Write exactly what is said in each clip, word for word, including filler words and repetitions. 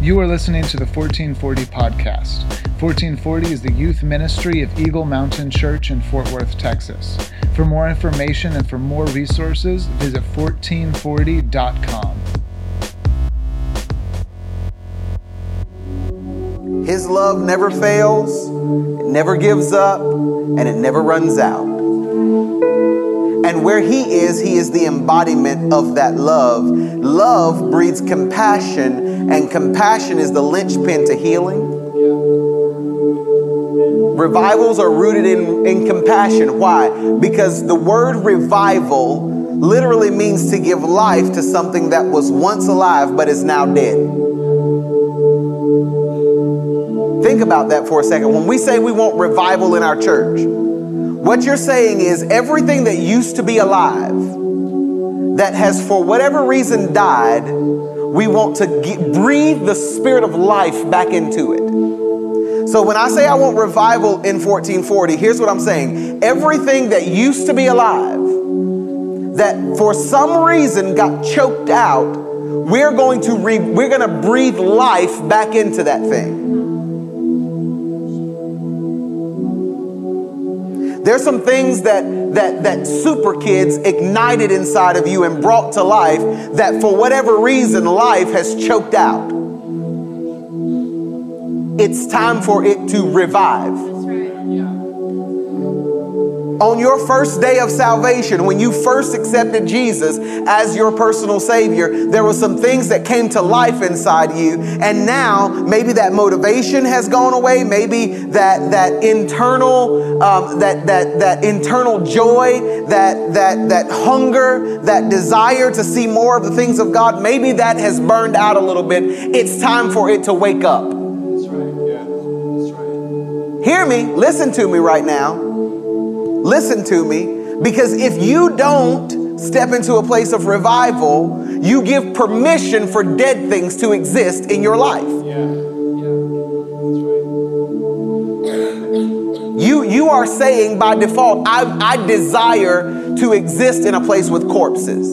You are listening to the fourteen forty podcast. fourteen forty is the youth ministry of Eagle Mountain Church in Fort Worth, Texas. For more information and for more resources, visit fourteen forty dot com. His love never fails, it never gives up, and it never runs out. And where he is, he is the embodiment of that love. Love breeds compassion, and compassion is the linchpin to healing. Revivals are rooted in, in compassion. Why? Because the word revival literally means to give life to something that was once alive but is now dead. Think about that for a second. When we say we want revival in our church, what you're saying is everything that used to be alive, that has for whatever reason died, we want to get, breathe the spirit of life back into it. So when I say I want revival in fourteen forty, here's what I'm saying. Everything that used to be alive, that for some reason got choked out, we're going to re, we're going to breathe life back into that thing. There's some things that, that, that super kids ignited inside of you and brought to life that for whatever reason life has choked out. It's time for it to revive. That's right. Yeah. On your first day of salvation, when you first accepted Jesus as your personal Savior, there were some things that came to life inside you. And now maybe that motivation has gone away. Maybe that that internal um, that that that internal joy, that that that hunger, that desire to see more of the things of God, maybe that has burned out a little bit. It's time for it to wake up. That's right. Yeah. That's right. Hear me. Listen to me right now. Listen to me, because if you don't step into a place of revival, you give permission for dead things to exist in your life. Yeah. Yeah. That's right. You, you are saying by default, I, I desire to exist in a place with corpses.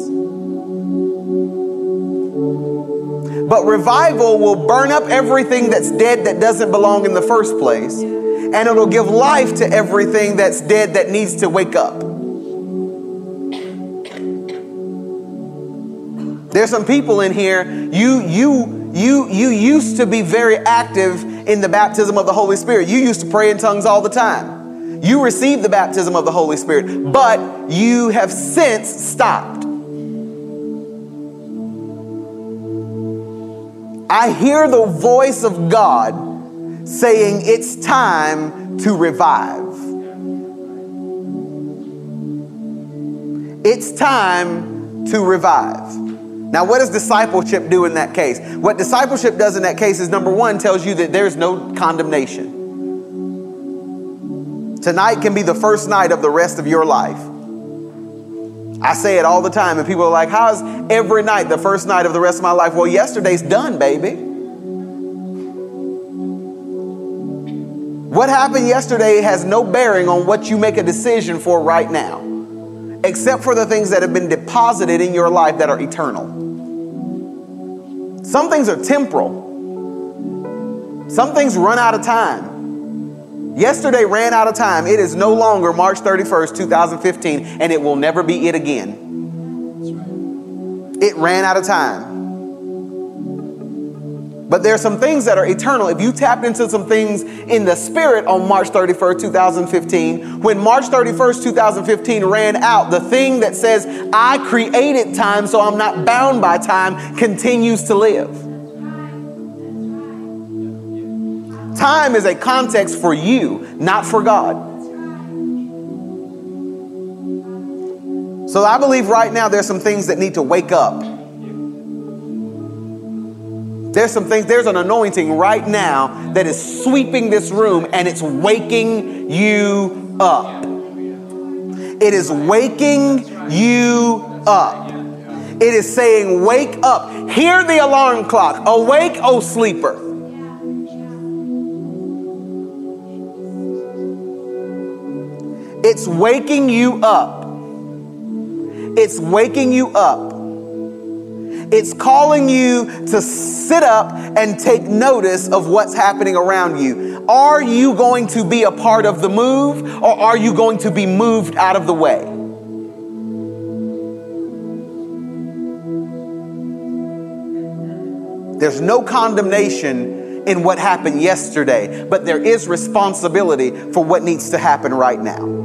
But revival will burn up everything that's dead that doesn't belong in the first place. And it'll give life to everything that's dead that needs to wake up. There's some people in here, you you you you used to be very active in the baptism of the Holy Spirit. You used to pray in tongues all the time. You received the baptism of the Holy Spirit, but you have since stopped. I hear the voice of God saying it's time to revive. It's time to revive. Now, what does discipleship do in that case? What discipleship does in that case is, number one, tells you that there's no condemnation. Tonight can be the first night of the rest of your life. I say it all the time, and people are like, how's every night the first night of the rest of my life? Well, yesterday's done, baby. What happened yesterday has no bearing on what you make a decision for right now, except for the things that have been deposited in your life that are eternal. Some things are temporal. Some things run out of time. Yesterday ran out of time. It is no longer March thirty-first, twenty fifteen, and it will never be it again. It ran out of time. But there are some things that are eternal. If you tapped into some things in the spirit on March thirty-first, twenty fifteen, when March thirty-first, twenty fifteen ran out, the thing that says, I created time so I'm not bound by time, continues to live. Time is a context for you, not for God. So I believe right now there's some things that need to wake up. There's some things, there's an anointing right now that is sweeping this room, and it's waking you up. It is waking you up. It is saying, wake up. Hear the alarm clock. Awake, O sleeper. It's waking you up. It's waking you up. It's calling you to sit up and take notice of what's happening around you. Are you going to be a part of the move, or are you going to be moved out of the way? There's no condemnation in what happened yesterday, but there is responsibility for what needs to happen right now.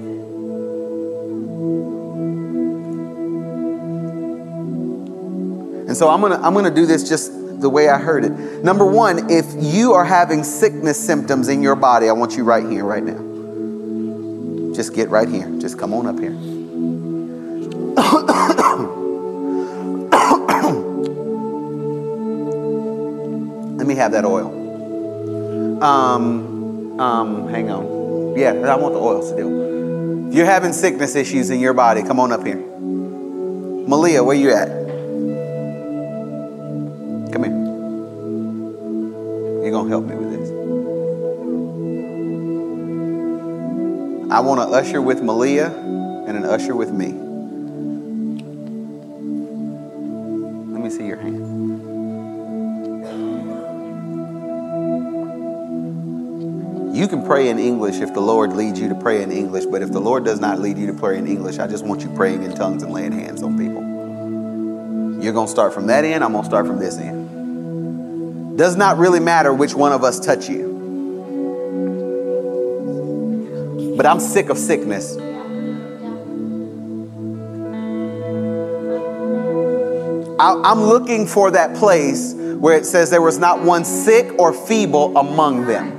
And so I'm gonna I'm gonna do this just the way I heard it. Number one, if you are having sickness symptoms in your body, I want you right here, right now. Just get right here. Just come on up here. Let me have that oil. Um, um, hang on. Yeah, I want the oil still. If you're having sickness issues in your body, come on up here. Malia, where you at? Come here. You're going to help me with this. I want to usher with Malia and an usher with me. Let me see your hand. You can pray in English if the Lord leads you to pray in English, but if the Lord does not lead you to pray in English, I just want you praying in tongues and laying hands on people. You're going to start from that end. I'm going to start from this end. Does not really matter which one of us touch you. But I'm sick of sickness. I'm looking for that place where it says there was not one sick or feeble among them.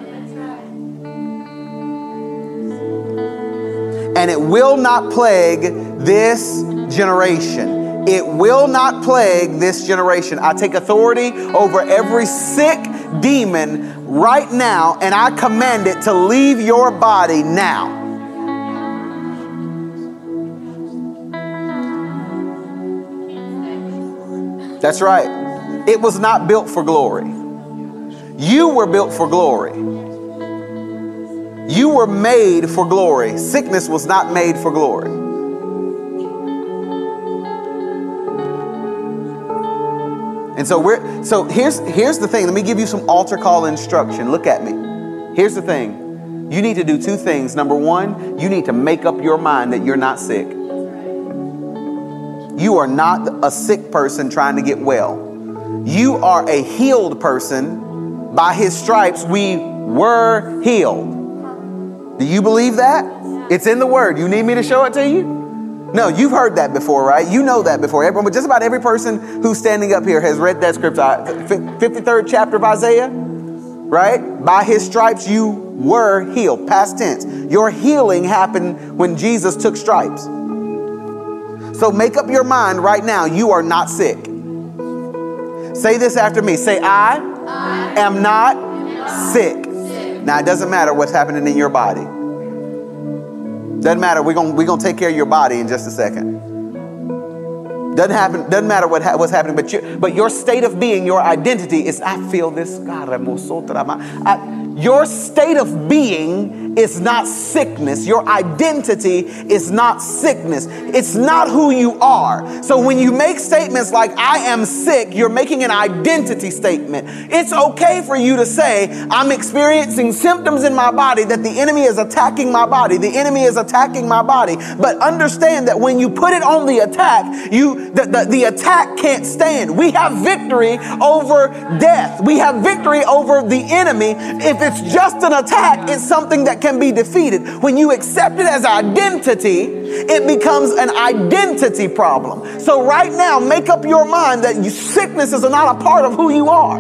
And it will not plague this generation. It will not plague this generation. I take authority over every sick demon right now, and I command it to leave your body now. That's right. It was not built for glory. You were built for glory. You were made for glory. Sickness was not made for glory. And so we're so here's here's the thing. Let me give you some altar call instruction. Look at me. Here's the thing. You need to do two things. Number one, you need to make up your mind that you're not sick. You are not a sick person trying to get well. You are a healed person. By his stripes we were healed. Do you believe that? It's in the word. You need me to show it to you? No, you've heard that before, right? You know that before. Everyone, but just about every person who's standing up here has read that scripture. fifty-third chapter of Isaiah, right? By his stripes you were healed. Past tense. Your healing happened when Jesus took stripes. So make up your mind right now. You are not sick. Say this after me. Say, I, I am not, am not sick. sick. Now, it doesn't matter what's happening in your body. Doesn't matter. We're going we're gonna take care of your body in just a second. Doesn't happen. Doesn't matter what ha- what's happening. But, you, but your state of being, your identity is, I feel this. I, your state of being is not sickness. Your identity is not sickness. It's not who you are. So when you make statements like, I am sick, you're making an identity statement. It's okay for you to say, I'm experiencing symptoms in my body that the enemy is attacking my body. The enemy is attacking my body. But understand that when you put it on the attack, you the, the, the attack can't stand. We have victory over death. We have victory over the enemy. If it's just an attack, it's something that can be defeated. When you accept it as identity, it becomes an identity problem. So right now, make up your mind that you, sickness is not a part of who you are.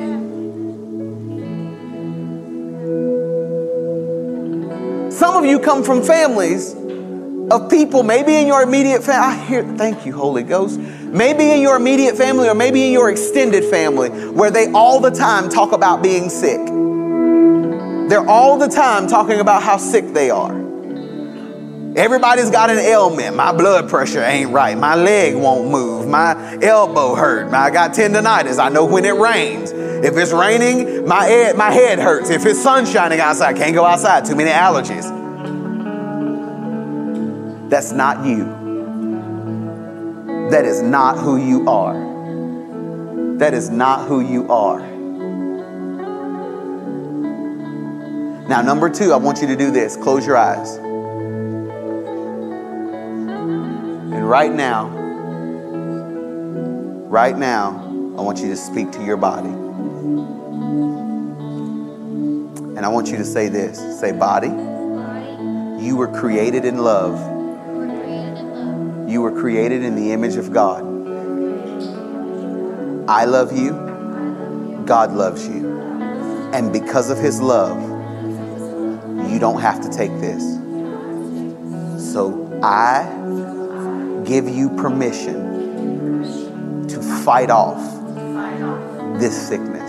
Some of you come from families of people, maybe in your immediate family. I hear, thank you, Holy Ghost. Maybe in your immediate family or maybe in your extended family where they all the time talk about being sick. They're all the time talking about how sick they are. Everybody's got an ailment. My blood pressure ain't right. My leg won't move. My elbow hurt. I got tendonitis. I know when it rains. If it's raining, my head, my head hurts. If it's sun shining outside, can't go outside. Too many allergies. That's not you. That is not who you are. That is not who you are. Now, number two, I want you to do this. Close your eyes. And right now, right now, I want you to speak to your body. And I want you to say this. Say, body, you were created in love. You were created in the image of God. I love you. God loves you. And because of his love, you don't have to take this. So I give you permission to fight off this sickness.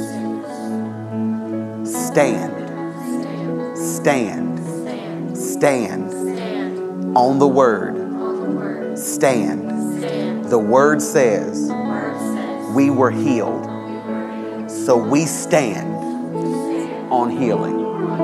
Stand. Stand. Stand on the word. Stand. The word says we were healed. So we stand on healing.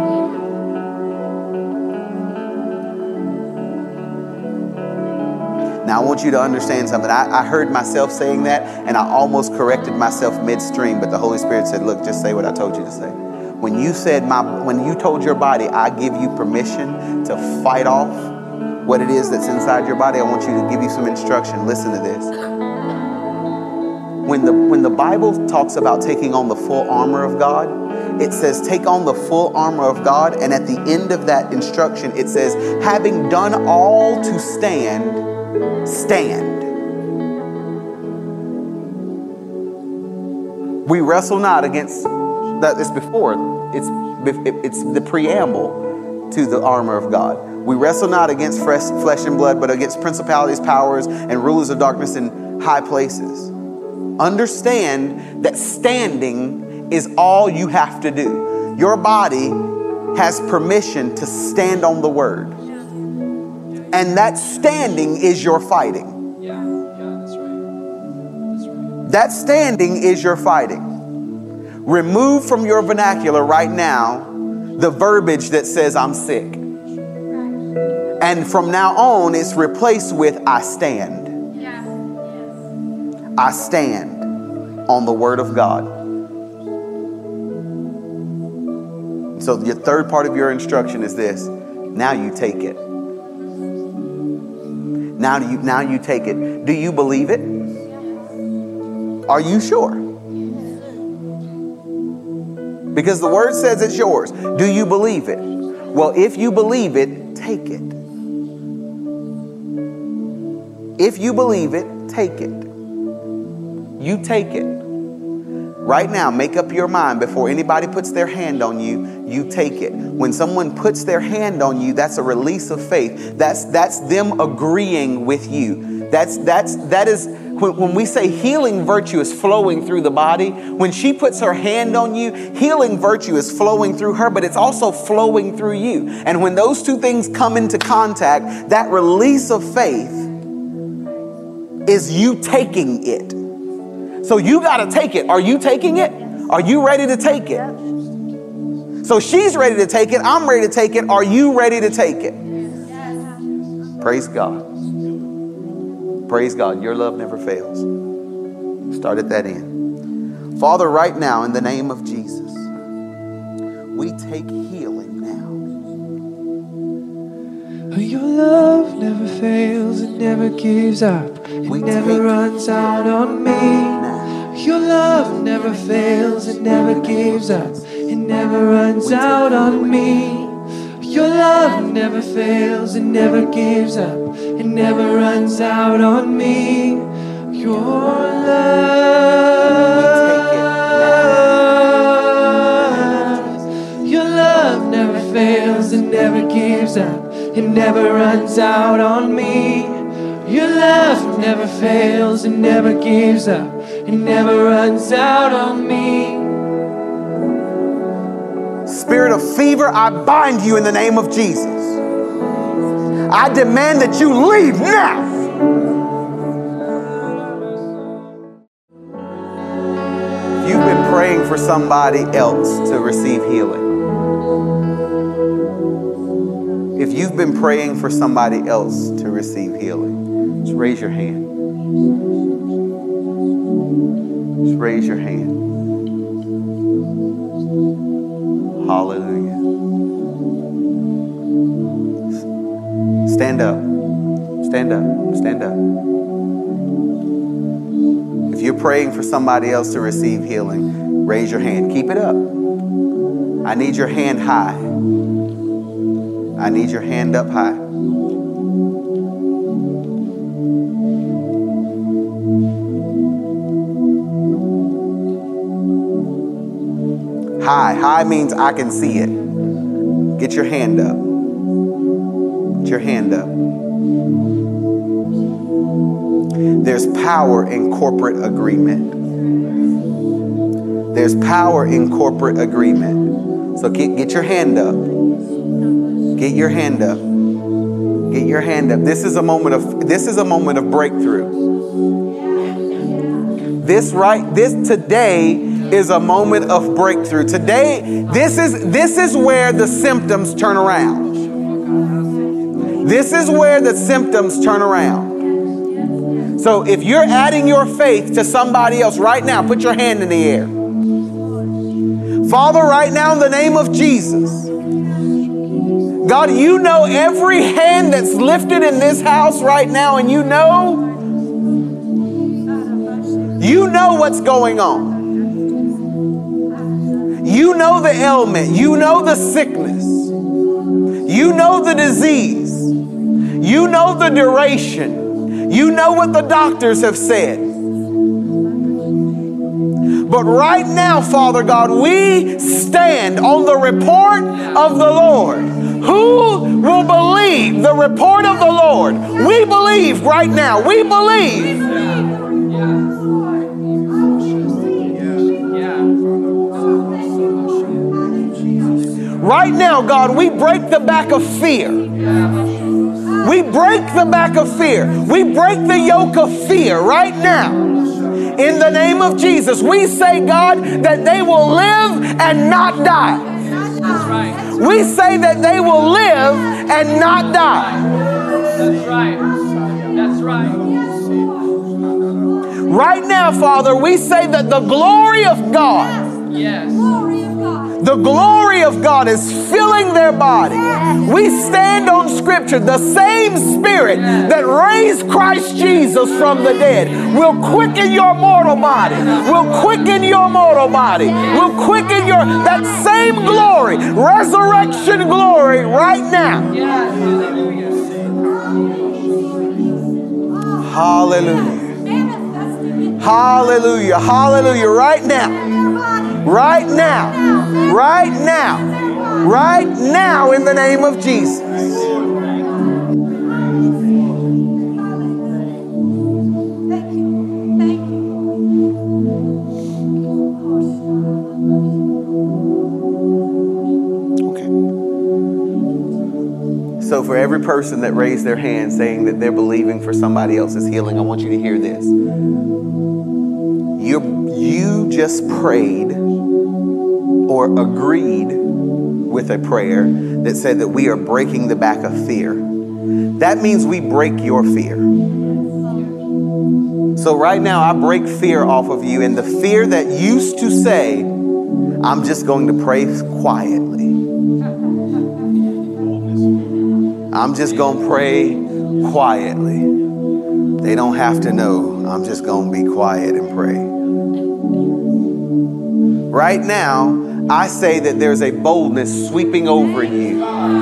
Now I want you to understand something. I, I heard myself saying that and I almost corrected myself midstream, but the Holy Spirit said, look, just say what I told you to say. When you said my, when you told your body, I give you permission to fight off what it is that's inside your body, I want you to give you some instruction. Listen to this. When the, when the Bible talks about taking on the full armor of God, it says take on the full armor of God. And at the end of that instruction, it says, having done all to stand, stand. We wrestle not against, that is before, it's, it's the preamble to the armor of God. We wrestle not against flesh and blood, but against principalities, powers, and rulers of darkness in high places. Understand that standing is all you have to do. Your body has permission to stand on the word. And that standing is your fighting. Yeah, yeah, that's right. That's right. That standing is your fighting. Remove from your vernacular right now the verbiage that says I'm sick. And from now on, it's replaced with I stand. Yes. I stand on the word of God. So the third part of your instruction is this. Now you take it. Now you, now you take it. Do you believe it? Are you sure? Because the word says it's yours. Do you believe it? Well, if you believe it, take it. If you believe it, take it. You take it. Right now, make up your mind before anybody puts their hand on you, you take it. When someone puts their hand on you, that's a release of faith. That's that's them agreeing with you. That's that's that is when, when we say healing virtue is flowing through the body, when she puts her hand on you, healing virtue is flowing through her, but it's also flowing through you. And when those two things come into contact, that release of faith is you taking it. So you got to take it. Are you taking it? Are you ready to take it? So she's ready to take it. I'm ready to take it. Are you ready to take it? Praise God. Praise God. Your love never fails. Start at that end. Father, right now, in the name of Jesus, we take healing now. Your love never fails, it never gives up, it We never take runs out on me. now. Your love never fails, it never gives up, it never runs We take out on healing me. Your love never fails, it never gives up, it never runs out on me. Your love, your love never fails, it never gives up, it never runs out on me. Your love never fails, it never gives up, it never runs out on me. Spirit of fever, I bind you in the name of Jesus. I demand that you leave now. If you've been praying for somebody else to receive healing, if you've been praying for somebody else to receive healing, just raise your hand. Just raise your hand. Hallelujah. Stand up. Stand up. Stand up. If you're praying for somebody else to receive healing, raise your hand. Keep it up. I need your hand high. I need your hand up high. High. High means I can see it. Get your hand up. Get your hand up. There's power in corporate agreement. There's power in corporate agreement. So get, get your hand up. Get your hand up. Get your hand up. This is a moment of this is a moment of breakthrough. This right this today is a moment of breakthrough. Today, this is this is where the symptoms turn around. This is where the symptoms turn around. So if you're adding your faith to somebody else right now, put your hand in the air. Father, right now in the name of Jesus, God, you know every hand that's lifted in this house right now, and you know, you know what's going on. You know the ailment. You know the sickness. You know the disease. You know the duration. You know what the doctors have said. But right now, Father God, we stand on the report of the Lord. Who will believe the report of the Lord? We believe right now. We believe. Right now, God, we break the back of fear. We break the back of fear. We break the yoke of fear right now. In the name of Jesus, we say, God, that they will live and not die. We say that they will live and not die. That's right. That's right. Right now, Father, we say that the glory of God, yes, the glory of God is filling their body. We stand on Scripture. The same Spirit that raised Christ Jesus from the dead will quicken your mortal body. Will quicken your mortal body. Will quicken your, that same glory, resurrection glory right now. Hallelujah. Hallelujah. Hallelujah. Right now. Right now. Right now. Right now in the name of Jesus. Okay. So for every person that raised their hand saying that they're believing for somebody else's healing, I want you to hear this. You you just prayed or agreed with a prayer that said that we are breaking the back of fear. That means we break your fear. So right now I break fear off of you, and the fear that used to say, I'm just going to pray quietly. I'm just going to pray quietly. They don't have to know. I'm just going to be quiet and pray. Right now, I say that there's a boldness sweeping over you.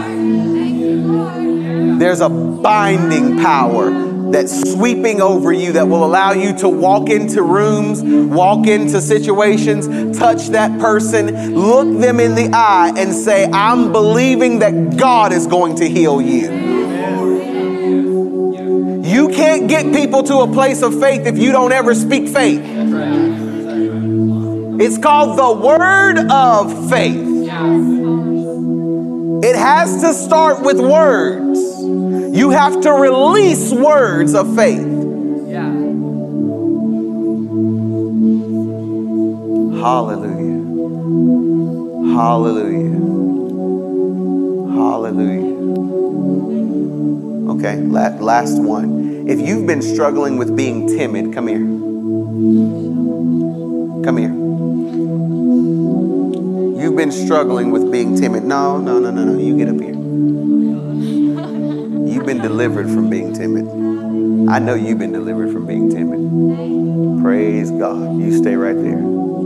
There's a binding power that's sweeping over you that will allow you to walk into rooms, walk into situations, touch that person, look them in the eye and say, I'm believing that God is going to heal you. You can't get people to a place of faith if you don't ever speak faith. It's called the word of faith. It has to start with words. You have to release words of faith. Hallelujah. Hallelujah. Hallelujah. Okay, last one. If you've been struggling with being timid, come here. Come here. You've been struggling with being timid. No, no, no, no, no. You get up here. You've been delivered from being timid. I know you've been delivered from being timid. Praise God. You stay right there.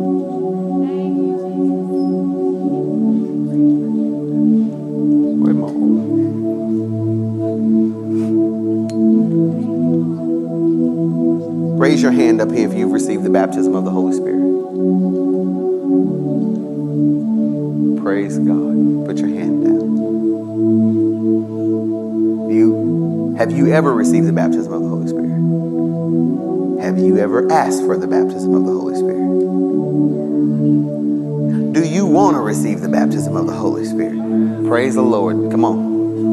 Where am I? Raise your hand up here if you've received the baptism of the Holy Spirit. Praise God. Put your hand down. You, have you ever received the baptism of the Holy Spirit? Have you ever asked for the baptism of the Holy Spirit? Do you want to receive the baptism of the Holy Spirit? Praise the Lord. Come on.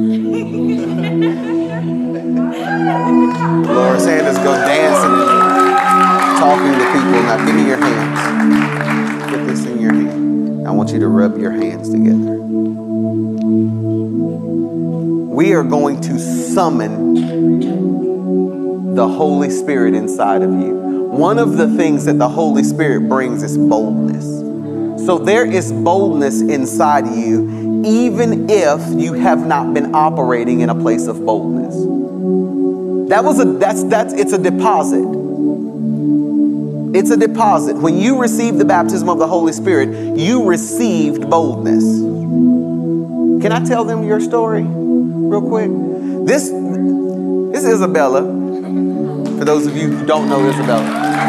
Laura Sanders, go dancing and talking to people. Now give me your hands. Put this in your hand. I want you to rub your hands together. We are going to summon the Holy Spirit inside of you. One of the things that the Holy Spirit brings is boldness. So there is boldness inside you, even if you have not been operating in a place of boldness. That was a, that's, that's, it's a deposit. It's a deposit. When you receive the baptism of the Holy Spirit, you received boldness. Can I tell them your story real quick? This, this is Isabella. For those of you who don't know Isabella.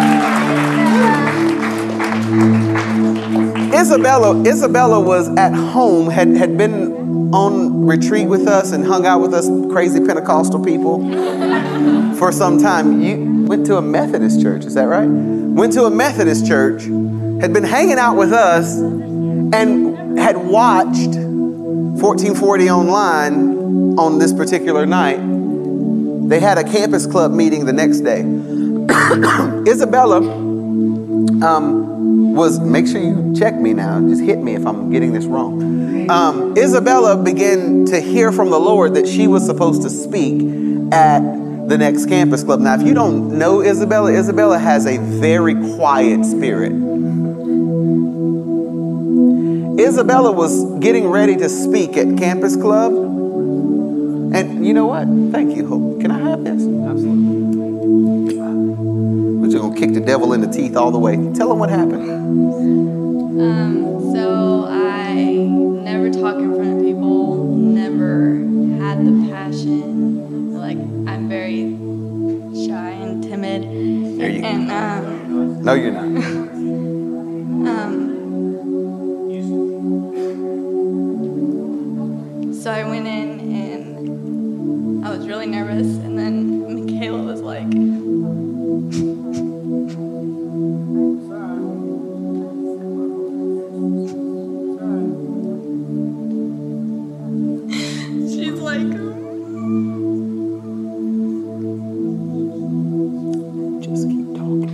Isabella, Isabella was at home, had, had been on retreat with us and hung out with us crazy Pentecostal people for some time. You went to a Methodist church, is that right? Went to a Methodist church, had been hanging out with us, and had watched fourteen forty online on this particular night. They had a campus club meeting the next day. Isabella um, was, make sure you check me now, just hit me if I'm getting this wrong. Um, Isabella began to hear from the Lord that she was supposed to speak at the next campus club. Now, if you don't know Isabella, Isabella has a very quiet spirit. Isabella was getting ready to speak at campus club. And you know what? Thank you, Hope. Can I have this? Absolutely. We're just going to kick the devil in the teeth all the way. Tell them what happened. Um, so I never talk in front of people, never had the passion. Like, I'm very shy and timid. There you and, go. Um, no, you're not. um, so I went in and I was really nervous, and then Michaela was like, she's like, Just keep talking.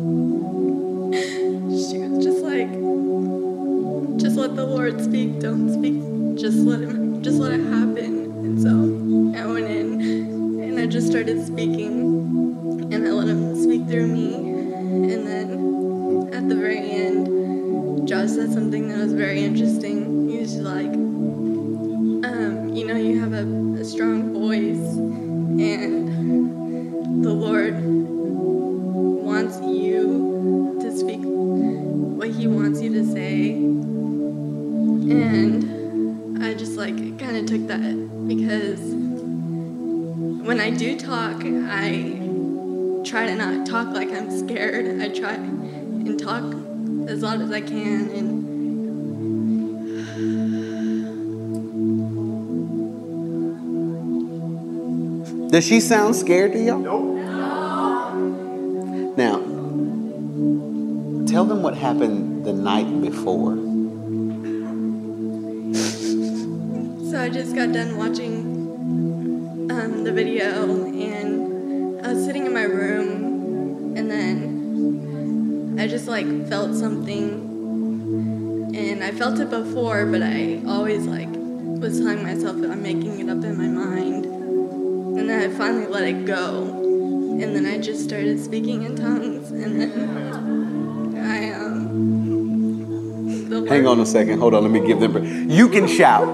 she was just like, just let the Lord speak, don't speak, just let him, just let it happen. And so I went in and I just started speaking, and I let him speak through me. And then at the very end, Josh said something that was very interesting. He was just like, um, you know, you have a, a strong voice, and the Lord wants you to speak what he wants you to say. And I just like kind of took that, because when I do talk, I try to not talk like I'm scared. I try and talk as loud as I can. And Does she sound scared to y'all? Nope. Now, tell them what happened the night before. so I just got done watching um, the video, and I was sitting in my room, and then I just like felt something, and I felt it before, but I always like was telling myself that I'm making it up in my mind. And then I finally let it go, and then I just started speaking in tongues, and then I um Hang on a second. Hold on. Let me give them. You can shout.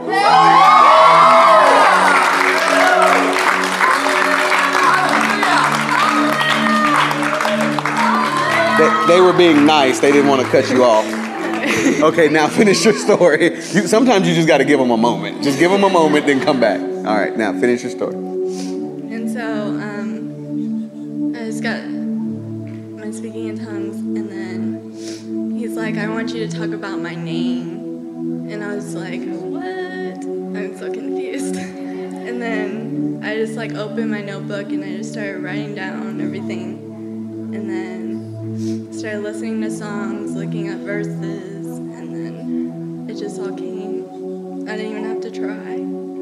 They, they were being nice. They didn't want to cut you off. Okay, now finish your story. You, sometimes you just got to give them a moment. Just give them a moment, then come back. All right, now finish your story. And so um, I just got my speaking in tongues, and then he's like, I want you to talk about my name. And I was like, what? I'm so confused. And then I just like opened my notebook, and I just started writing down everything. And then started listening to songs, looking at verses, and then it just all came. I didn't even have to try.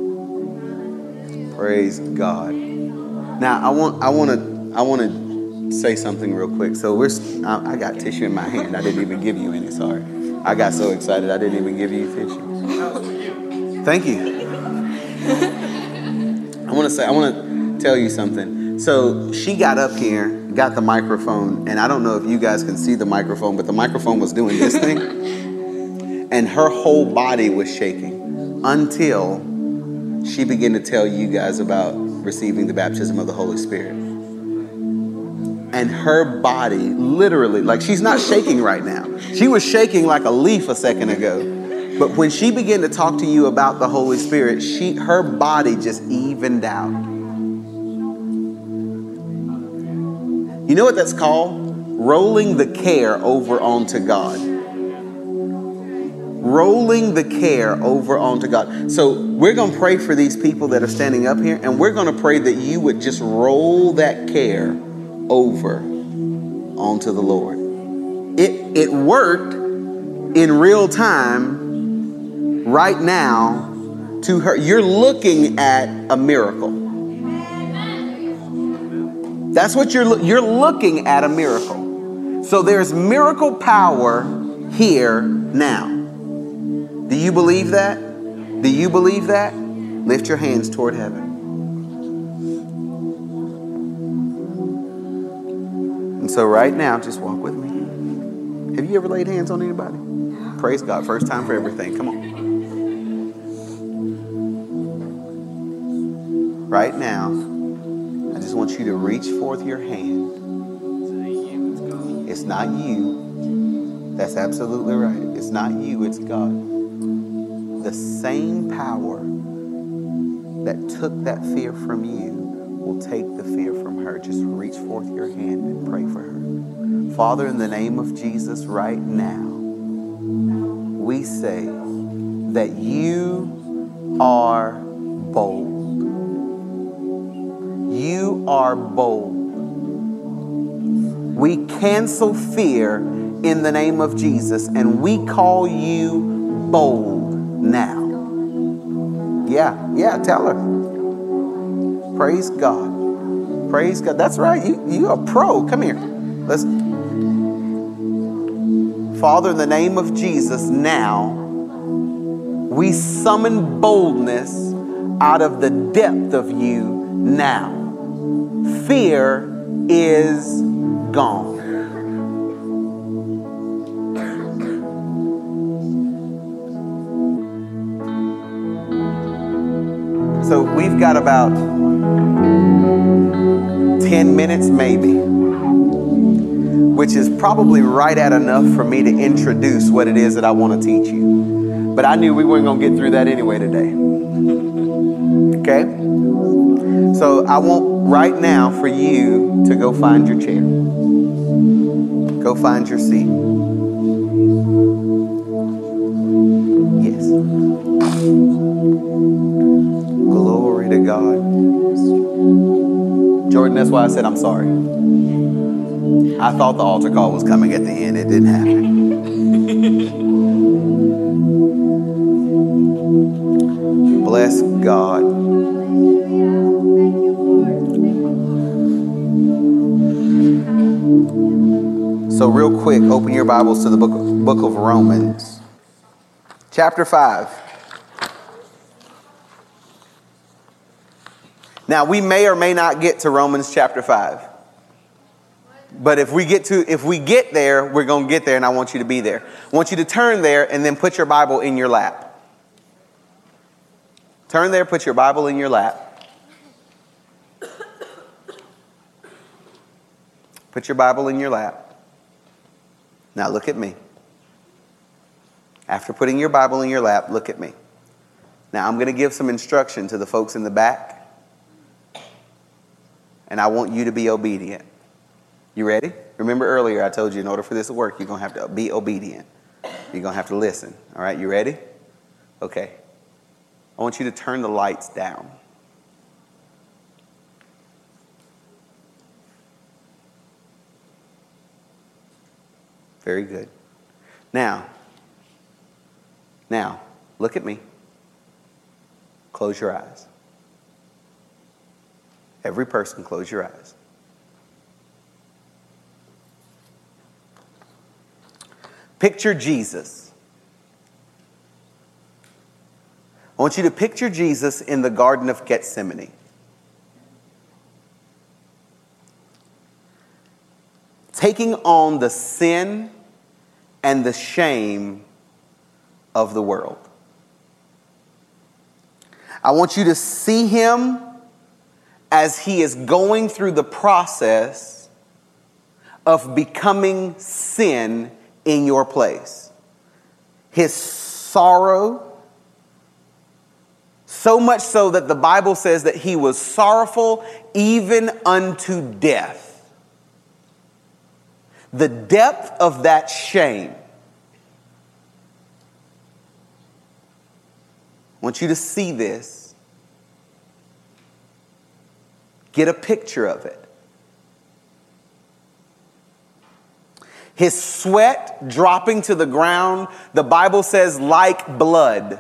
Praise God. Now I want I want to I want to say something real quick. So we're I, I got tissue in my hand. I didn't even give you any. Sorry, I got so excited I didn't even give you tissue. Thank you. I want to say I want to tell you something. So she got up here, got the microphone, and I don't know if you guys can see the microphone, but the microphone was doing this thing, and her whole body was shaking until she began to tell you guys about receiving the baptism of the Holy Spirit. And her body literally, like she's not shaking right now. She was shaking like a leaf a second ago. But when she began to talk to you about the Holy Spirit, she her body just evened out. You know what that's called? Rolling the care over onto God. Rolling the care over onto God. So we're going to pray for these people that are standing up here, and we're going to pray that you would just roll that care over onto the Lord. It, it worked in real time right now to her. You're looking at a miracle. That's what you're you're looking at, a miracle. So there's miracle power here now. Do you believe that? Do you believe that? Lift your hands toward heaven. And so right now, just walk with me. Have you ever laid hands on anybody? Praise God. First time for everything. Come on. Right now, I just want you to reach forth your hand. It's not you. That's absolutely right. It's not you, it's God. The same power that took that fear from you will take the fear from her. Just reach forth your hand and pray for her. Father, in the name of Jesus, right now, we say that you are bold. You are bold. We cancel fear in the name of Jesus, and we call you bold now. Yeah, yeah, tell her. Praise God. Praise God. That's right. You, you are a pro. Come here. Let's. Father, in the name of Jesus, now we summon boldness out of the depth of you now. Fear is gone. So we've got about ten minutes maybe, which is probably right at enough for me to introduce what it is that I want to teach you. But I knew we weren't going to get through that anyway today. Okay? So I want right now for you to go find your chair. Go find your seat. Yes. Glory to God. Jordan, that's why I said I'm sorry. I thought the altar call was coming at the end. It didn't happen. Bless God. So real quick, open your Bibles to the book of, book of Romans, chapter five. Now, we may or may not get to Romans chapter five. But if we get to, if we get there, we're going to get there, and I want you to be there. I want you to turn there and then put your Bible in your lap. Turn there, put your Bible in your lap. Put your Bible in your lap. Now look at me. After putting your Bible in your lap, look at me. Now I'm going to give some instruction to the folks in the back, and I want you to be obedient. You ready? Remember earlier I told you in order for this to work, you're going to have to be obedient. You're going to have to listen. All right, you ready? Okay. I want you to turn the lights down. Very good. Now, now, look at me. Close your eyes. Every person, close your eyes. Picture Jesus. I want you to picture Jesus in the Garden of Gethsemane. Taking on the sin and the shame of the world. I want you to see him as he is going through the process of becoming sin in your place. His sorrow, so much so that the Bible says that he was sorrowful even unto death. The depth of that shame. I want you to see this. Get a picture of it. His sweat dropping to the ground, the Bible says, like blood.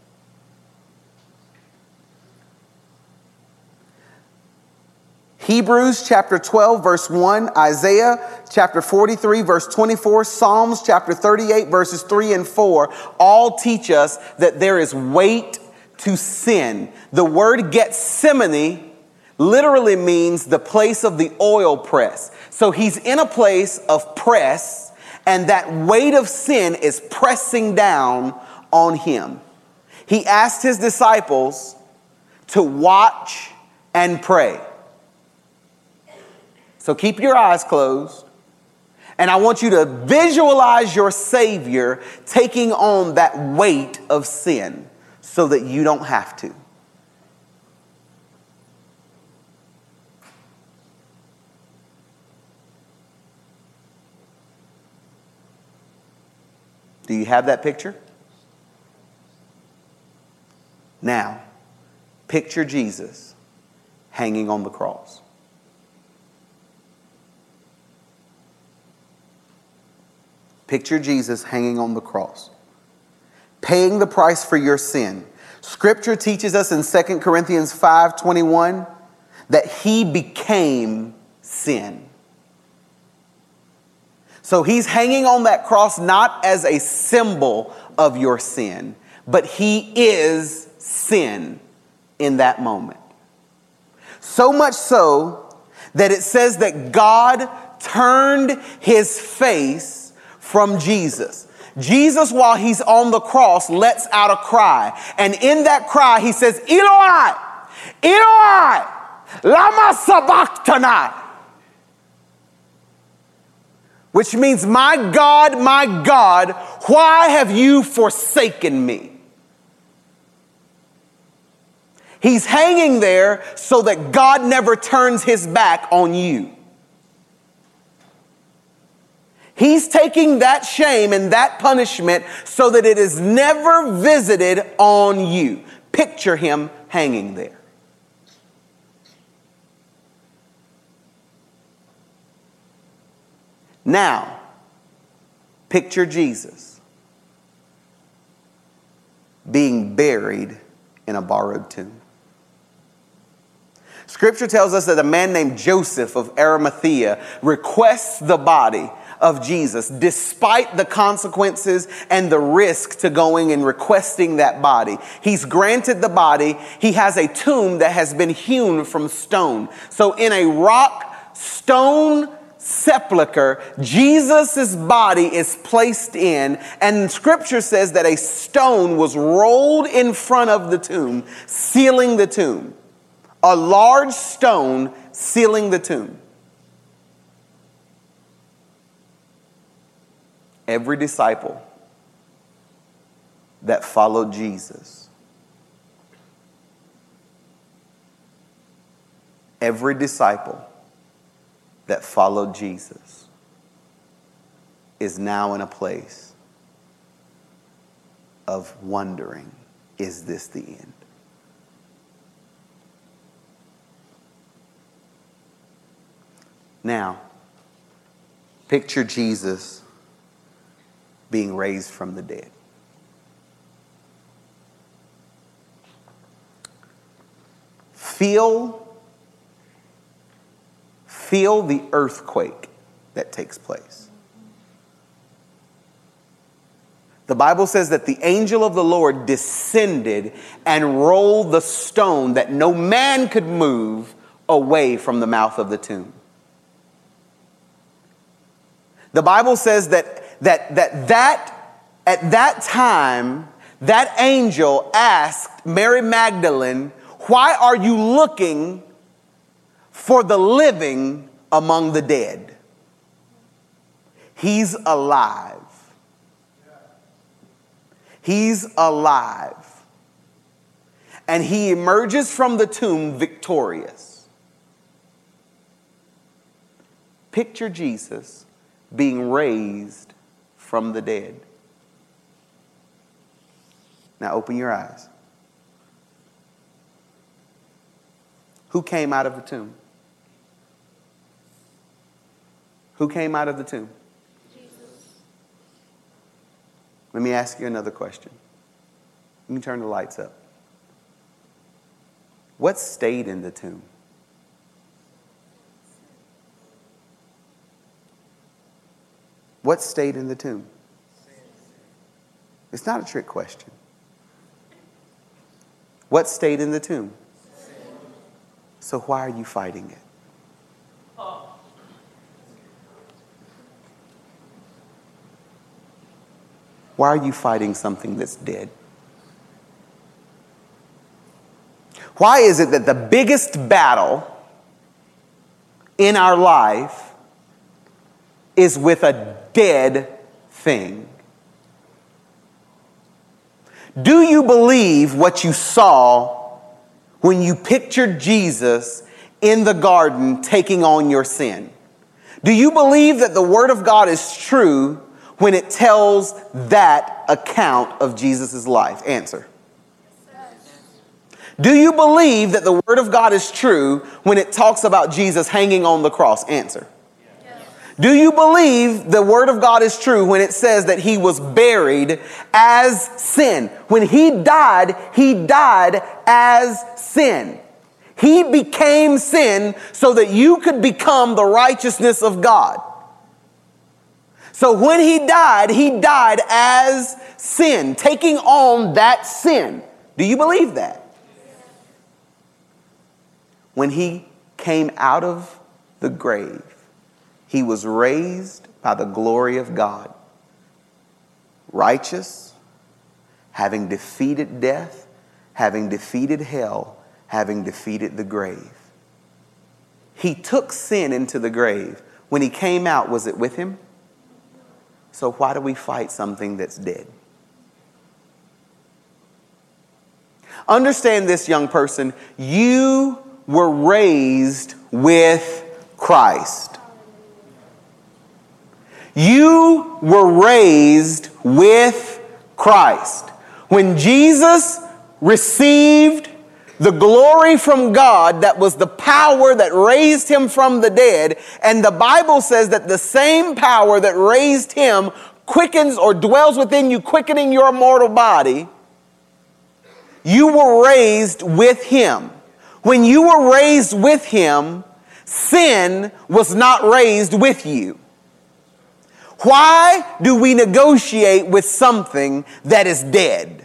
Hebrews chapter twelve, verse one, Isaiah chapter forty-three, verse twenty-four, Psalms chapter thirty-eight, verses three and four, all teach us that there is weight to sin. The word Gethsemane literally means the place of the oil press. So he's in a place of press, and that weight of sin is pressing down on him. He asked his disciples to watch and pray. So keep your eyes closed, and I want you to visualize your Savior taking on that weight of sin so that you don't have to. Do you have that picture? Now, picture Jesus hanging on the cross. Picture Jesus hanging on the cross, paying the price for your sin. Scripture teaches us in Second Corinthians five twenty-one that he became sin. So he's hanging on that cross not as a symbol of your sin, but he is sin in that moment. So much so that it says that God turned his face from Jesus. Jesus, while he's on the cross, lets out a cry. And in that cry, he says, Eloi, Eloi, lama sabachthani. Which means, my God, my God, why have you forsaken me? He's hanging there so that God never turns his back on you. He's taking that shame and that punishment so that it is never visited on you. Picture him hanging there. Now, picture Jesus being buried in a borrowed tomb. Scripture tells us that a man named Joseph of Arimathea requests the body of Jesus despite the consequences and the risk to going and requesting that body. He's granted the body. He has a tomb that has been hewn from stone. So in a rock stone sepulcher Jesus' body is placed in, and scripture says that a stone was rolled in front of the tomb, sealing the tomb. A large stone sealing the tomb. Every disciple that followed Jesus, every disciple that followed Jesus is now in a place of wondering, is this the end? Now, picture Jesus being raised from the dead. Feel Feel the earthquake that takes place. The Bible says that the angel of the Lord descended and rolled the stone that no man could move away from the mouth of the tomb. The Bible says that that that that at that time that angel asked Mary Magdalene, "Why are you looking for the living among the dead? He's alive. He's alive." And he emerges from the tomb victorious. Picture Jesus being raised from the dead. Now open your eyes. Who came out of the tomb? Who came out of the tomb? Jesus. Let me ask you another question. Let me turn the lights up. What stayed in the tomb? What stayed in the tomb? It's not a trick question. What stayed in the tomb? So why are you fighting it? Why are you fighting something that's dead? Why is it that the biggest battle in our life is with a dead thing? Do you believe what you saw when you pictured Jesus in the garden taking on your sin? Do you believe that the Word of God is true when it tells that account of Jesus' life? Answer. Do you believe that the Word of God is true when it talks about Jesus hanging on the cross? Answer. Do you believe the Word of God is true when it says that he was buried as sin? When he died, he died as sin. He became sin so that you could become the righteousness of God. So when he died, he died as sin, taking on that sin. Do you believe that? When he came out of the grave, he was raised by the glory of God, righteous, having defeated death, having defeated hell, having defeated the grave. He took sin into the grave. When he came out, was it with him? So why do we fight something that's dead? Understand this, young person. You were raised with Christ. You were raised with Christ. When Jesus received the glory from God, that was the power that raised him from the dead. And the Bible says that the same power that raised him quickens or dwells within you, quickening your mortal body. You were raised with him. When you were raised with him, sin was not raised with you. Why do we negotiate with something that is dead?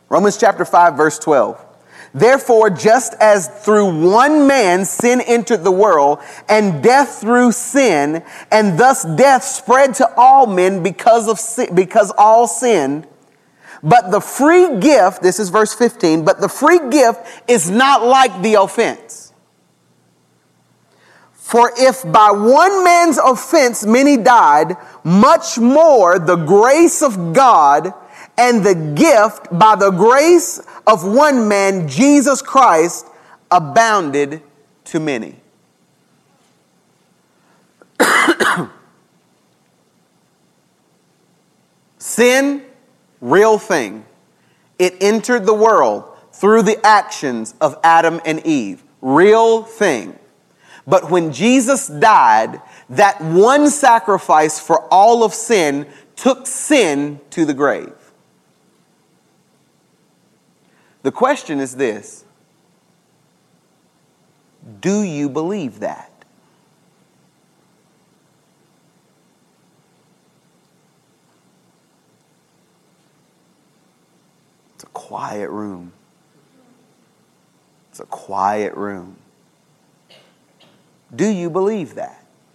Romans chapter five, verse twelve. Therefore, just as through one man sin entered the world, and death through sin, and thus death spread to all men because of sin, because all sinned. But the free gift, this is verse fifteen, but the free gift is not like the offense. For if by one man's offense many died, much more the grace of God and the gift by the grace of one man, Jesus Christ, abounded to many. Sin, real thing. It entered the world through the actions of Adam and Eve. Real thing. But when Jesus died, that one sacrifice for all of sin took sin to the grave. The question is this: do you believe that? It's a quiet room. It's a quiet room. Do you believe that?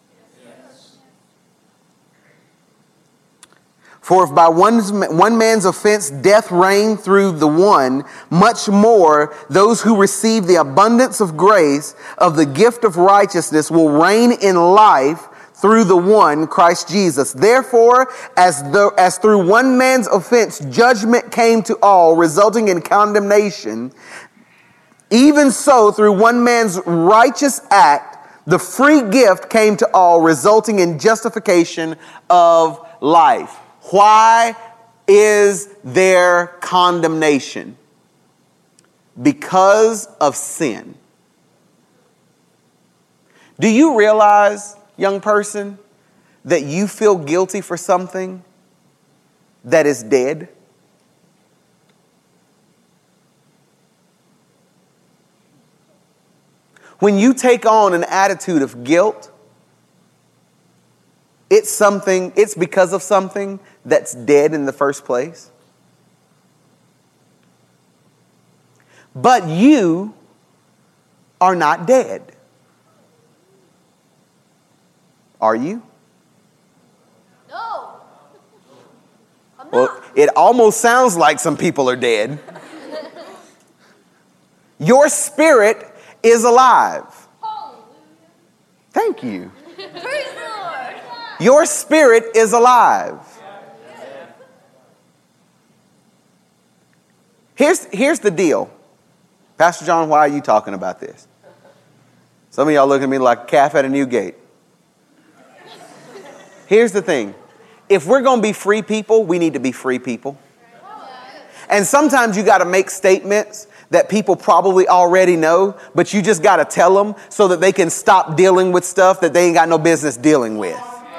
For if by one, one man's offense death reigned through the one, much more those who receive the abundance of grace of the gift of righteousness will reign in life through the one, Christ Jesus. Therefore, as, the, as through one man's offense judgment came to all, resulting in condemnation, even so through one man's righteous act, the free gift came to all, resulting in justification of life. Why is there condemnation? Because of sin. Do you realize, young person, that you feel guilty for something that is dead? When you take on an attitude of guilt, it's something, it's because of something that's dead in the first place. But you are not dead. Are you? No. I'm Well, not. it almost sounds like some people are dead. Your spirit is alive. Hallelujah. Thank you. Praise the Lord. Your spirit is alive. Here's, here's the deal. Pastor John, why are you talking about this? Some of y'all look at me like a calf at a new gate. Here's the thing. If we're going to be free people, we need to be free people. And sometimes you got to make statements that people probably already know, but you just got to tell them so that they can stop dealing with stuff that they ain't got no business dealing with.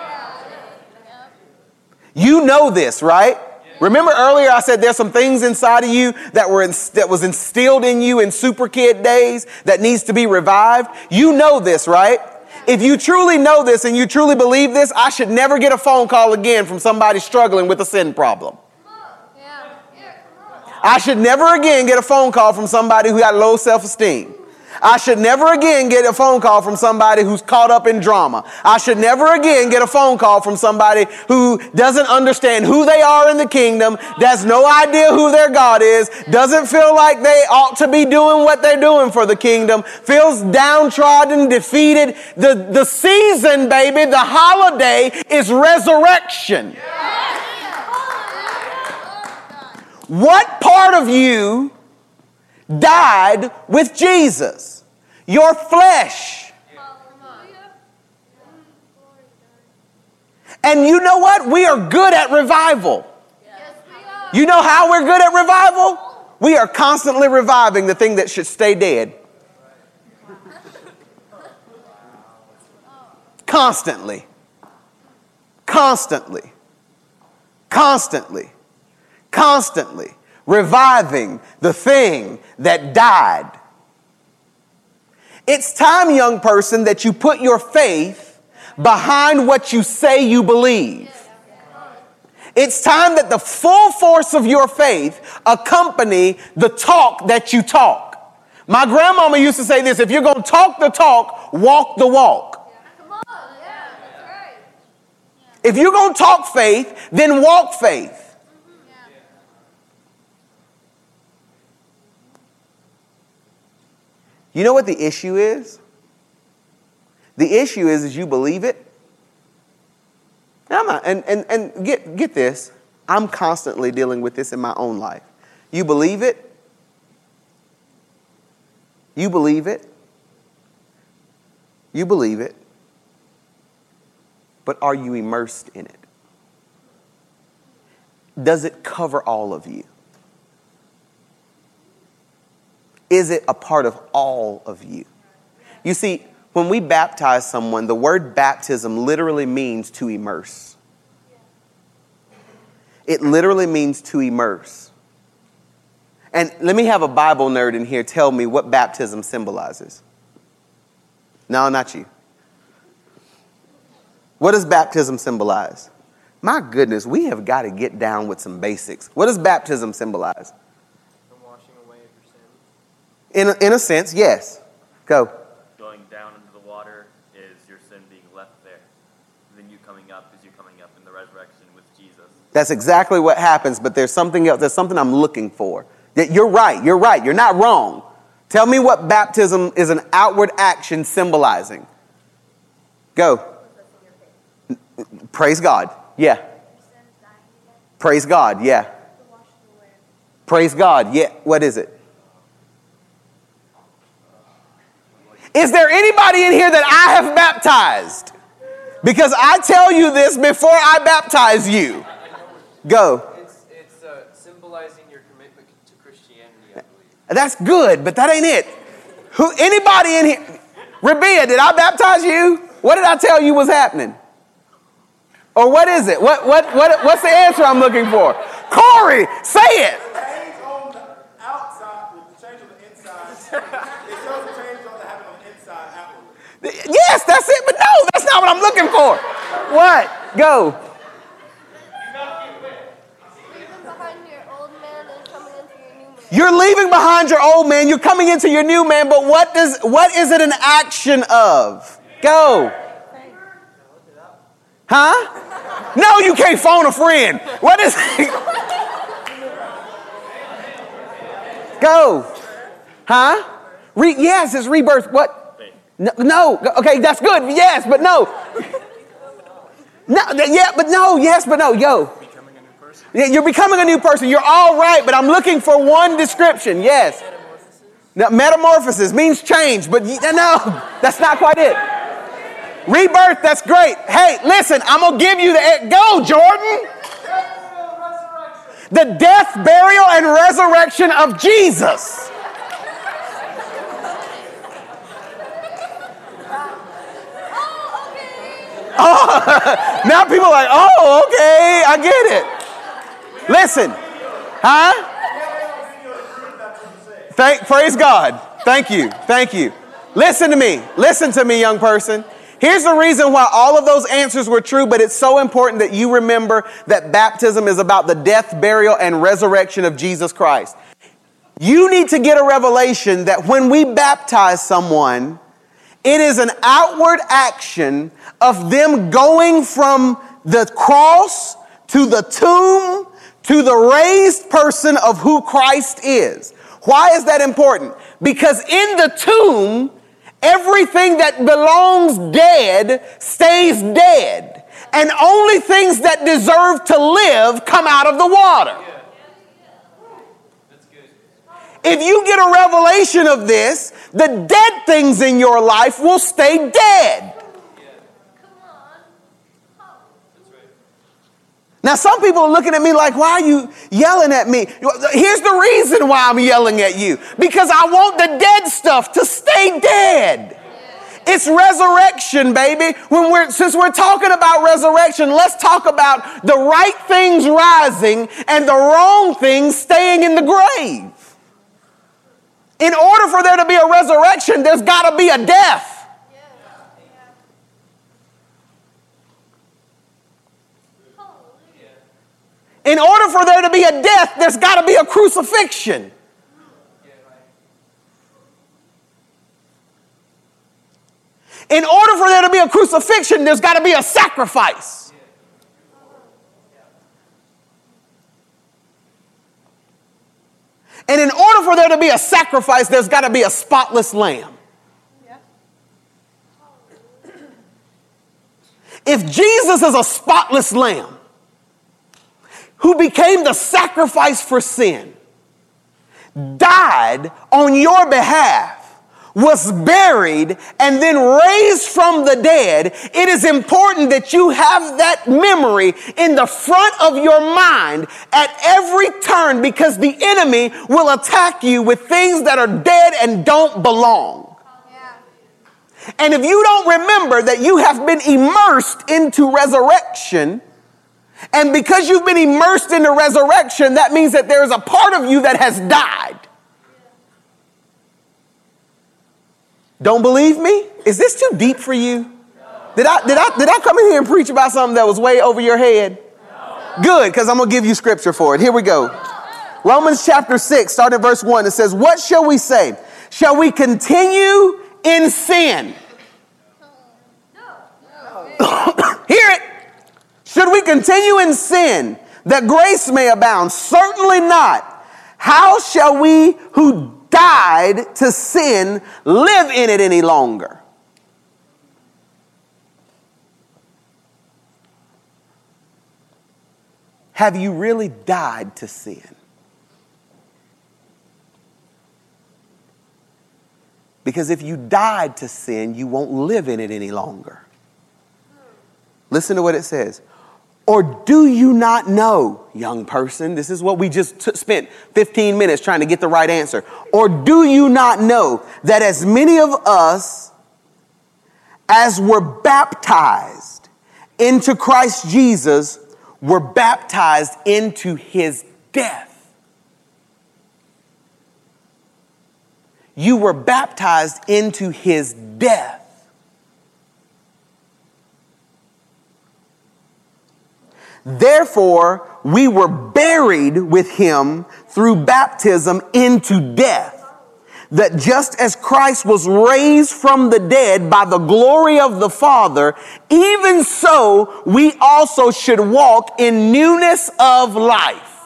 You know this, right? Remember earlier I said there's some things inside of you that were in, that was instilled in you in super kid days that needs to be revived. You know this, right? If you truly know this and you truly believe this, I should never get a phone call again from somebody struggling with a sin problem. I should never again get a phone call from somebody who got low self-esteem. I should never again get a phone call from somebody who's caught up in drama. I should never again get a phone call from somebody who doesn't understand who they are in the kingdom, has no idea who their God is, doesn't feel like they ought to be doing what they're doing for the kingdom, feels downtrodden, defeated. The, the season, baby, the holiday is resurrection. What part of you died with Jesus? Your flesh. And you know what? We are good at revival. You know how we're good at revival? We are constantly reviving the thing that should stay dead. Constantly. Constantly. Constantly. Constantly reviving the thing that died. It's time, young person, that you put your faith behind what you say you believe. It's time that the full force of your faith accompany the talk that you talk. My grandmama used to say this: if you're going to talk the talk, walk the walk. Come on. Yeah, that's right. If you're going to talk faith, then walk faith. You know what the issue is? The issue is, is you believe it. Now, I'm not, and, and, and get, get this. I'm constantly dealing with this in my own life. You believe it. You believe it. You believe it. But are you immersed in it? Does it cover all of you? Is it a part of all of you? You see, when we baptize someone, the word baptism literally means to immerse. It literally means to immerse. And let me have a Bible nerd in here tell me what baptism symbolizes. No, not you. What does baptism symbolize? My goodness, we have got to get down with some basics. What does baptism symbolize? In a, in a sense, yes. Go. Going down into the water is your sin being left there. And then you coming up is you coming up in the resurrection with Jesus. That's exactly what happens, but there's something else. There's something I'm looking for. You're right. You're right. You're not wrong. Tell me what baptism is an outward action symbolizing. Go. Praise God. Yeah. Praise God. Yeah. Praise God. Yeah. What is it? Is there anybody in here that I have baptized? Because I tell you this before I baptize you. Go. It's, it's uh, symbolizing your commitment to Christianity, I believe. That's good, but that ain't it. Who? Anybody in here? Rabia, did I baptize you? What did I tell you was happening? Or what is it? What what what? What's the answer I'm looking for? Corey, say it. Change on the outside with the change on the inside. It shows the change on the habit on the inside outwardly. Yes, that's it. But no, that's not what I'm looking for. What? Go. Leaving behind your old man and coming into your new man. You're leaving behind your old man. You're coming into your new man. But what does what is it an action of? Go. Huh? No, you can't phone a friend. What is it? Go. Huh? Re- yes, it's rebirth. What? No, no. Okay, that's good. Yes, but no. No. Yeah, but no. Yes, but no. Go. Becoming a new person. Yeah, you're becoming a new person. You're all right, but I'm looking for one description. Yes. No, metamorphosis means change, but no, that's not quite it. Rebirth, that's great. Hey, listen, I'm going to give you the... Go, Jordan. The death, burial, and resurrection of Jesus. Oh, now people are like, oh, okay, I get it. Listen, huh? Thank, praise God. Thank you. Thank you. Listen to me. Listen to me, young person. Here's the reason why all of those answers were true, but it's so important that you remember that baptism is about the death, burial, and resurrection of Jesus Christ. You need to get a revelation that when we baptize someone, it is an outward action of them going from the cross to the tomb to the raised person of who Christ is. Why is that important? Because in the tomb, everything that belongs dead stays dead. And only things that deserve to live come out of the water. If you get a revelation of this, the dead things in your life will stay dead. Now, some people are looking at me like, why are you yelling at me? Here's the reason why I'm yelling at you. Because I want the dead stuff to stay dead. It's resurrection, baby. When we're, since we're talking about resurrection, let's talk about the right things rising and the wrong things staying in the grave. In order for there to be a resurrection, there's got to be a death. In order for there to be a death, there's got to be a crucifixion. In order for there to be a crucifixion, there's got to be a sacrifice. And in order for there to be a sacrifice, there's got to be a spotless lamb. If Jesus is a spotless lamb who became the sacrifice for sin, died on your behalf, was buried, and then raised from the dead, it is important that you have that memory in the front of your mind at every turn, because the enemy will attack you with things that are dead and don't belong. And if you don't remember that you have been immersed into resurrection, and because you've been immersed into resurrection, that means that there is a part of you that has died. Don't believe me? Is this too deep for you? Did I, did I, did I come in here and preach about something that was way over your head? Good, because I'm going to give you scripture for it. Here we go. Romans chapter six, start at verse one. It says, what shall we say? Shall we continue in sin? Hear it. Should we continue in sin that grace may abound? Certainly not. How shall we who died to sin live in it any longer? Have you really died to sin? Because if you died to sin, you won't live in it any longer. Listen to what it says. Or do you not know, young person? This is what we just t- spent fifteen minutes trying to get the right answer. Or do you not know that as many of us as were baptized into Christ Jesus were baptized into his death? You were baptized into his death. Therefore, we were buried with him through baptism into death, that just as Christ was raised from the dead by the glory of the Father, even so we also should walk in newness of life.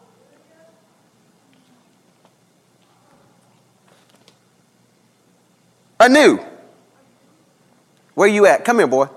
Anew. Where you at? Come here, boy.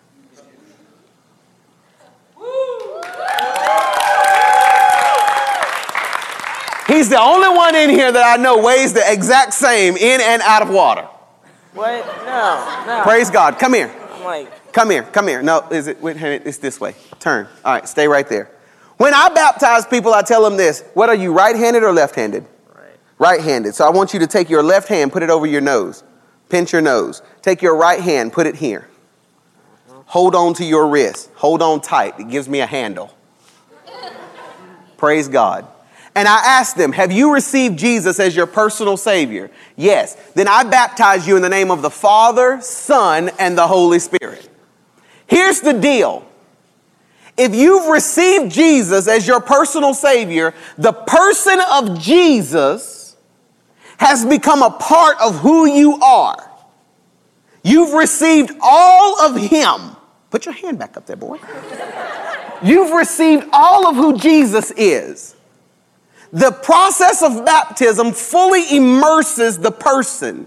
He's the only one in here that I know weighs the exact same in and out of water. What? No, no. Praise God. Come here. I'm like, Come here. Come here. No, is it? Wait, it's this way. Turn. All right. Stay right there. When I baptize people, I tell them this. What are you, right-handed or left-handed? Right. Right-handed. So I want you to take your left hand, put it over your nose. Pinch your nose. Take your right hand, put it here. Hold on to your wrist. Hold on tight. It gives me a handle. Praise God. And I asked them, have you received Jesus as your personal Savior? Yes. Then I baptize you in the name of the Father, Son, and the Holy Spirit. Here's the deal. If you've received Jesus as your personal Savior, the person of Jesus has become a part of who you are. You've received all of him. Put your hand back up there, boy. You've received all of who Jesus is. The process of baptism fully immerses the person.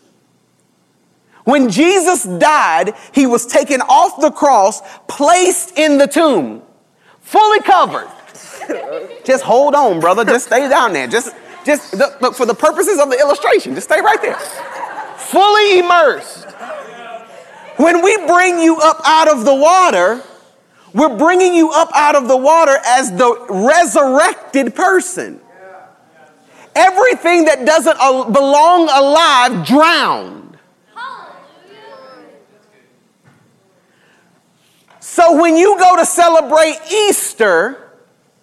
When Jesus died, he was taken off the cross, placed in the tomb, fully covered. Just hold on, brother. Just stay down there. Just, just look, for the purposes of the illustration, just stay right there. Fully immersed. When we bring you up out of the water, we're bringing you up out of the water as the resurrected person. Everything that doesn't belong alive drowned. So when you go to celebrate Easter,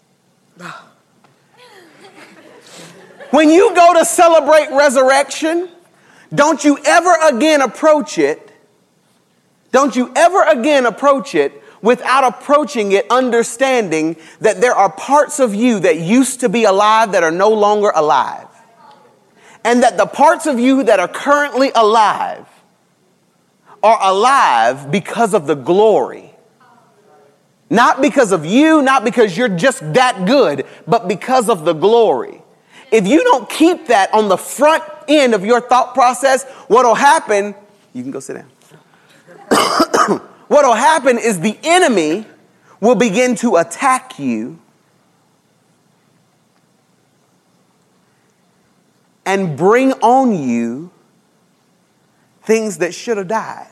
when you go to celebrate resurrection, don't you ever again approach it, don't you ever again approach it without approaching it, understanding that there are parts of you that used to be alive that are no longer alive. And that the parts of you that are currently alive are alive because of the glory. Not because of you, not because you're just that good, but because of the glory. If you don't keep that on the front end of your thought process, what'll happen, you can go sit down. What'll happen is the enemy will begin to attack you and bring on you things that should have died.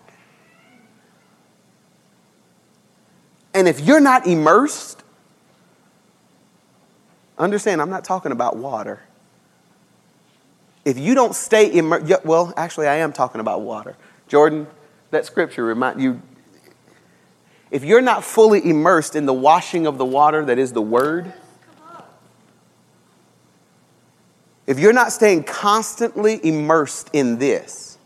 And if you're not immersed, understand, I'm not talking about water. If you don't stay immersed, well, actually, I am talking about water. Jordan, that scripture remind you, if you're not fully immersed in the washing of the water that is the word, if you're not staying constantly immersed in this,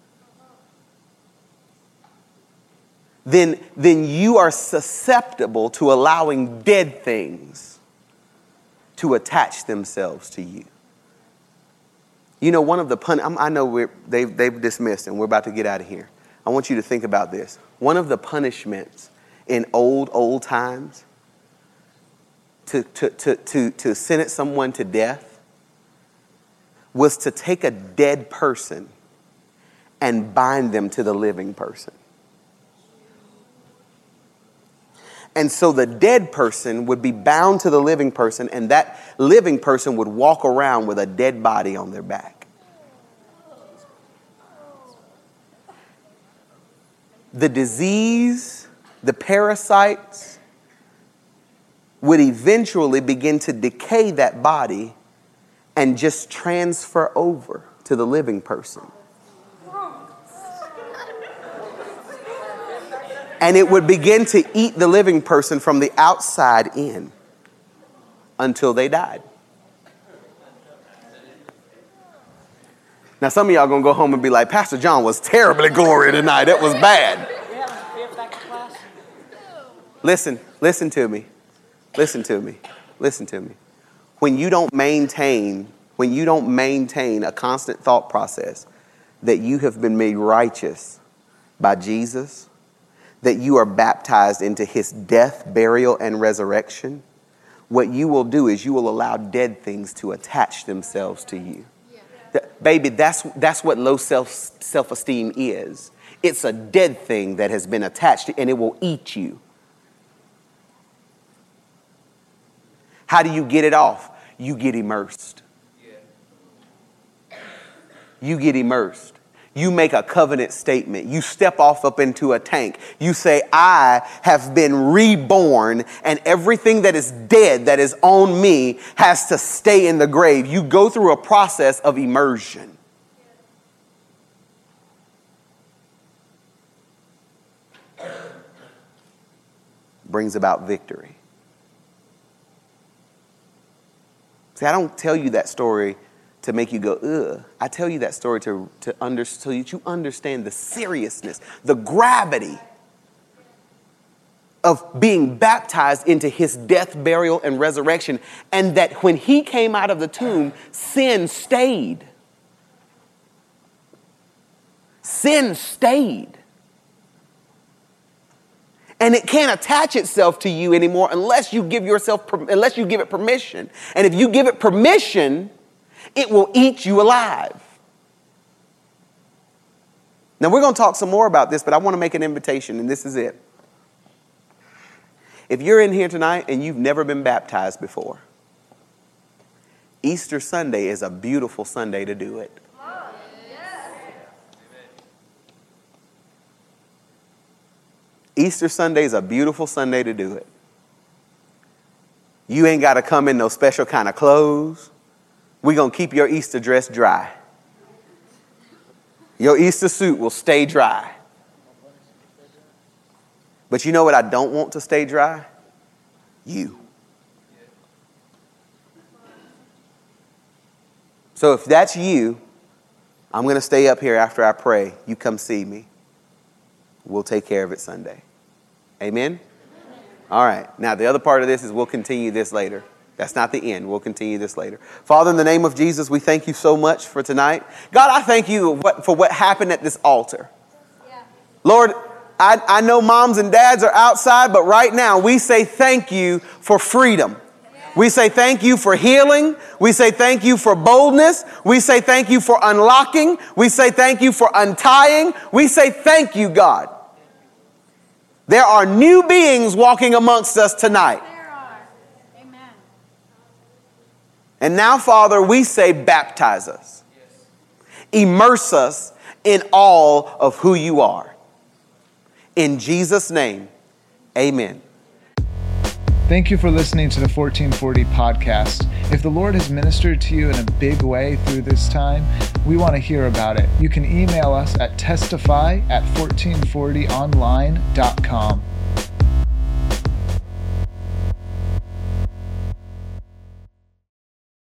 then, then you are susceptible to allowing dead things to attach themselves to you. You know, one of the pun- I know we're, they've, they've dismissed and we're about to get out of here. I want you to think about this. One of the punishments in old, old times to, to, to, to, to sentence someone to death was to take a dead person and bind them to the living person. And so the dead person would be bound to the living person, and that living person would walk around with a dead body on their back. The disease, the parasites would eventually begin to decay that body and just transfer over to the living person. And it would begin to eat the living person from the outside in until they died. Now, some of y'all going to go home and be like, Pastor John was terribly gory tonight. It was bad. Listen, listen to me. Listen to me. Listen to me. When you don't maintain, when you don't maintain a constant thought process that you have been made righteous by Jesus, that you are baptized into his death, burial, and resurrection, what you will do is you will allow dead things to attach themselves to you. Yeah. That, baby, that's, that's what low self, self-esteem is. It's a dead thing that has been attached to, and it will eat you. How do you get it off? You get immersed. Yeah. You get immersed. You make a covenant statement. You step off up into a tank. You say, I have been reborn, and everything that is dead that is on me has to stay in the grave. You go through a process of immersion. Brings about victory. See, I don't tell you that story to make you go, ugh. I tell you that story to, to under, so that you understand the seriousness, the gravity of being baptized into his death, burial, and resurrection. And that when he came out of the tomb, sin stayed. Sin stayed. And it can't attach itself to you anymore unless you give yourself, unless you give it permission. And if you give it permission, it will eat you alive. Now, we're going to talk some more about this, but I want to make an invitation, and this is it. If you're in here tonight and you've never been baptized before, Easter Sunday is a beautiful Sunday to do it. Easter Sunday is a beautiful Sunday to do it. You ain't got to come in no special kind of clothes. We're going to keep your Easter dress dry. Your Easter suit will stay dry. But you know what I don't want to stay dry? You. So if that's you, I'm going to stay up here after I pray. You come see me. We'll take care of it Sunday. Amen? All right. Now, the other part of this is we'll continue this later. That's not the end. We'll continue this later. Father, in the name of Jesus, we thank you so much for tonight. God, I thank you for what happened at this altar. Yeah. Lord, I, I know moms and dads are outside, but right now we say thank you for freedom. We say thank you for healing. We say thank you for boldness. We say thank you for unlocking. We say thank you for untying. We say thank you, God. There are new beings walking amongst us tonight. There are. Amen. And now, Father, we say baptize us. Immerse us in all of who you are. In Jesus' name, amen. Thank you for listening to the fourteen forty podcast. If the Lord has ministered to you in a big way through this time, we want to hear about it. You can email us at testify at fourteen forty online dot com.